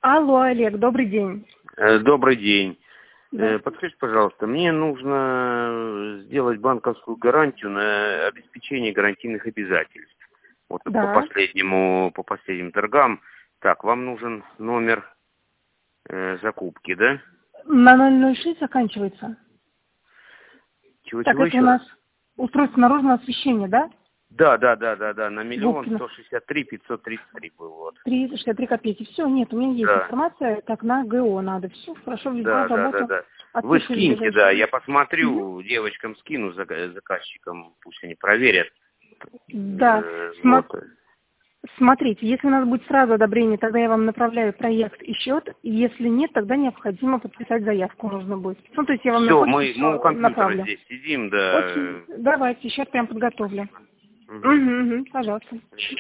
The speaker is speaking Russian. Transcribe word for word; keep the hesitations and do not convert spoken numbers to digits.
Алло, Олег, добрый день. Э, Добрый день. Да. Э, Подскажите, пожалуйста, мне нужно сделать банковскую гарантию на обеспечение гарантийных обязательств. Вот по Да. последнему, по последним торгам. Так, вам нужен номер э, закупки, да? На ноль ноль шесть заканчивается. Так, Чего-чего это у еще раз? нас устройство наружного освещения, да? Да, да, да, да, да, на миллион Губкина. сто шестьдесят три пятьсот тридцать три был вот. триста шестьдесят три копейки. Все, нет, у меня есть Да, информация, так на ГО надо. Все, хорошо, веду да, да, да, работу. да. Вы Отпиши скиньте, да, ближайшие. я Мгм. посмотрю, девочкам скину, зак- заказчикам, пусть они проверят. Да. Э, Сма- Вот. Смотрите, если у нас будет сразу одобрение, тогда я вам направляю проект и счет. И если нет, тогда необходимо подписать заявку нужно будет. Ну, то есть я вам на Все, почту мы, мы у все компьютера направлю. здесь сидим, да. Очень. Давайте, счет прям подготовлю. Угу. Угу, угу, пожалуйста.